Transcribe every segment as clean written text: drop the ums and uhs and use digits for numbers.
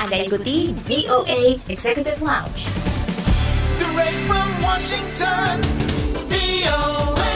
Anda ikuti VOA Executive Lounge. Direct from Washington, VOA.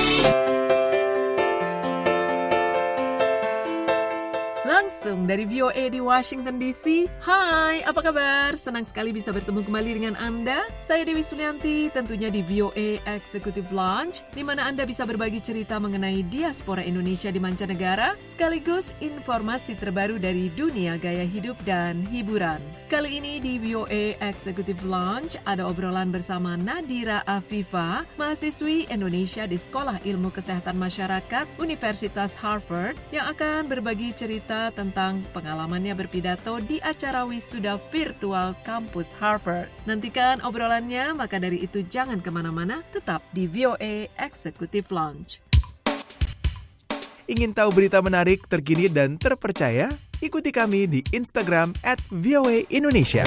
Langsung dari VOA di Washington DC. Hai, apa kabar? Senang sekali bisa bertemu kembali dengan Anda. Saya Dewi Sulianti, tentunya di VOA Executive Lounge, di mana Anda bisa berbagi cerita mengenai diaspora Indonesia di mancanegara, sekaligus informasi terbaru dari dunia gaya hidup dan hiburan. Kali ini di VOA Executive Lounge ada obrolan bersama Nadira Afifa, mahasiswi Indonesia di Sekolah Ilmu Kesehatan Masyarakat Universitas Harvard, yang akan berbagi cerita tentang pengalamannya berpidato di acara wisuda virtual kampus Harvard. Nantikan obrolannya, maka dari itu jangan kemana-mana, tetap di VOA Executive Lounge. Ingin tahu berita menarik, terkini, dan terpercaya? Ikuti kami di Instagram @voaindonesia.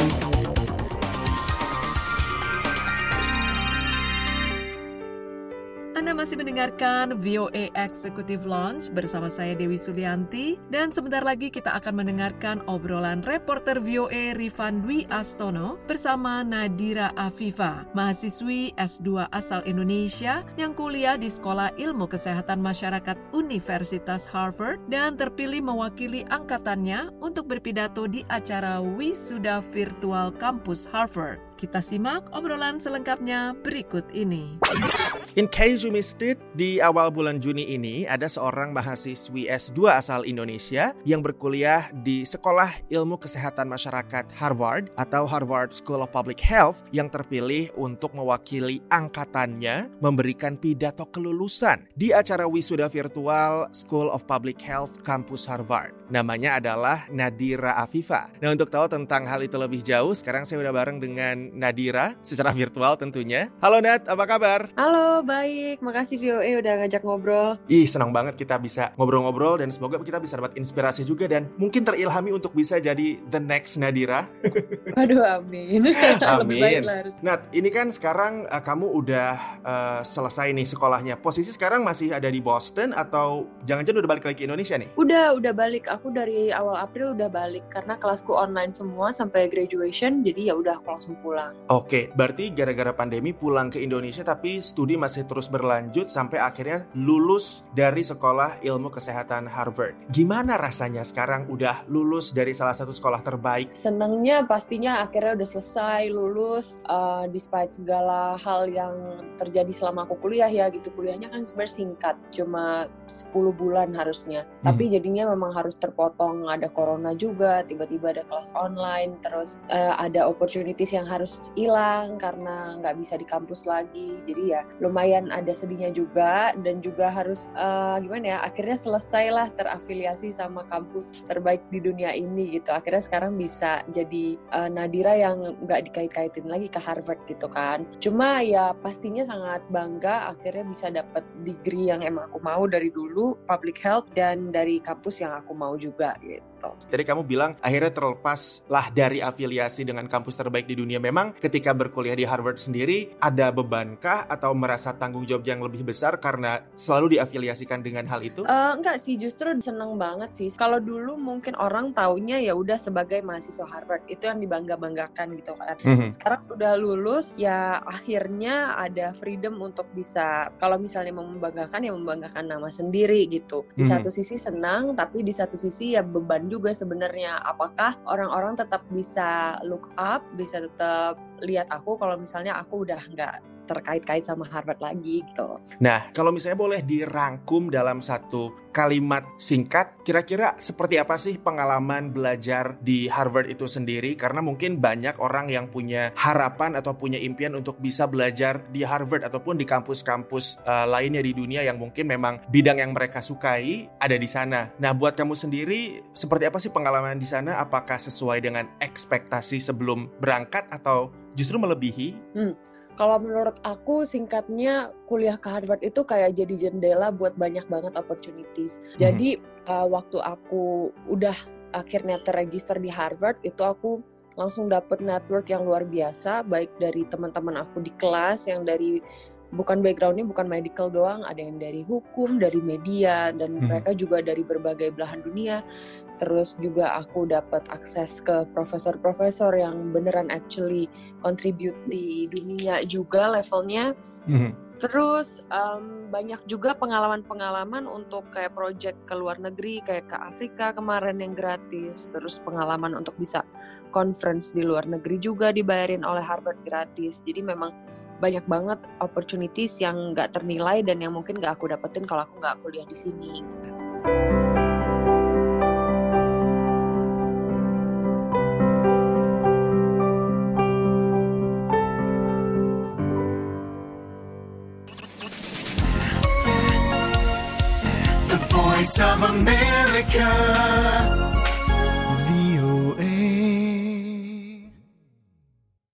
Anda masih mendengarkan VOA Executive Lounge bersama saya Dewi Sulianti, dan sebentar lagi kita akan mendengarkan obrolan reporter VOA Rifan Dwi Astono bersama Nadira Afifa, mahasiswi S2 asal Indonesia yang kuliah di Sekolah Ilmu Kesehatan Masyarakat Universitas Harvard dan terpilih mewakili angkatannya untuk berpidato di acara wisuda virtual kampus Harvard. Kita simak obrolan selengkapnya berikut ini. In case you missed it, di awal bulan Juni ini ada seorang mahasiswi S2 asal Indonesia yang berkuliah di Sekolah Ilmu Kesehatan Masyarakat Harvard atau Harvard School of Public Health yang terpilih untuk mewakili angkatannya memberikan pidato kelulusan di acara wisuda virtual School of Public Health Kampus Harvard. Namanya adalah Nadira Afifa. Nah, untuk tahu tentang hal itu lebih jauh, sekarang saya udah bareng dengan Nadira secara virtual tentunya. Halo Nat, apa kabar? Halo, baik. Makasih VOA udah ngajak ngobrol. Senang banget kita bisa ngobrol-ngobrol dan semoga kita bisa dapat inspirasi juga dan mungkin terilhami untuk bisa jadi the next Nadira. Aduh, amin. Lebih baik Amin. lah harus. Nat, ini kan sekarang kamu udah selesai nih sekolahnya. Posisi sekarang masih ada di Boston atau jangan-jangan udah balik lagi ke Indonesia nih? Udah balik. Aku dari awal April udah balik karena kelasku online semua sampai graduation. Jadi ya udah aku langsung pulang. Oke, berarti gara-gara pandemi pulang ke Indonesia tapi studi masih terus berlanjut sampai akhirnya lulus dari Sekolah Ilmu Kesehatan Harvard. Gimana rasanya sekarang udah lulus dari salah satu sekolah terbaik? Senengnya pastinya akhirnya udah selesai, lulus, despite segala hal yang terjadi selama aku kuliah ya gitu. Kuliahnya kan sebenarnya singkat, cuma 10 bulan harusnya. Tapi jadinya memang harus terpotong, ada corona juga, tiba-tiba ada kelas online, terus ada opportunities yang harus hilang karena nggak bisa di kampus lagi. Jadi ya lumayan ada sedihnya juga, dan juga harus akhirnya selesailah terafiliasi sama kampus terbaik di dunia ini gitu. Akhirnya sekarang bisa jadi Nadira yang nggak dikait-kaitin lagi ke Harvard gitu kan. Cuma ya pastinya sangat bangga akhirnya bisa dapat degree yang emang aku mau dari dulu, public health, dan dari kampus yang aku mau juga gitu. Jadi kamu bilang akhirnya terlepas lah dari afiliasi dengan kampus terbaik di dunia. Memang ketika berkuliah di Harvard sendiri ada bebankah atau merasa tanggung jawab yang lebih besar karena selalu diafiliasikan dengan hal itu? Enggak sih, justru seneng banget sih. Kalau dulu mungkin orang taunya ya udah sebagai mahasiswa Harvard, itu yang dibangga-banggakan gitu kan. Sekarang udah lulus ya akhirnya ada freedom untuk bisa, kalau misalnya mau membanggakan ya membanggakan nama sendiri gitu. Di satu sisi senang, tapi di satu sisi ya beban juga sebenarnya. Apakah orang-orang tetap bisa look up, bisa tetap lihat aku kalau misalnya aku udah nggak terkait-kait sama Harvard lagi gitu. Nah, kalau misalnya boleh dirangkum dalam satu kalimat singkat, kira-kira seperti apa sih pengalaman belajar di Harvard itu sendiri? Karena mungkin banyak orang yang punya harapan atau punya impian untuk bisa belajar di Harvard ataupun di kampus-kampus lainnya di dunia yang mungkin memang bidang yang mereka sukai ada di sana. Nah, buat kamu sendiri, seperti apa sih pengalaman di sana? Apakah sesuai dengan ekspektasi sebelum berangkat atau justru melebihi? Kalau menurut aku singkatnya kuliah ke Harvard itu kayak jadi jendela buat banyak banget opportunities. Jadi waktu aku udah akhirnya terregister di Harvard itu aku langsung dapet network yang luar biasa, baik dari teman-teman aku di kelas yang dari backgroundnya bukan medical doang, ada yang dari hukum, dari media, dan mereka juga dari berbagai belahan dunia. Terus juga aku dapat akses ke profesor-profesor yang beneran actually contribute di dunia juga levelnya. Terus banyak juga pengalaman-pengalaman untuk kayak project ke luar negeri, kayak ke Afrika kemarin yang gratis. Terus pengalaman untuk bisa conference di luar negeri juga dibayarin oleh Harvard gratis. Jadi memang banyak banget opportunities yang nggak ternilai dan yang mungkin nggak aku dapetin kalau aku nggak kuliah di sini. The Voice of America,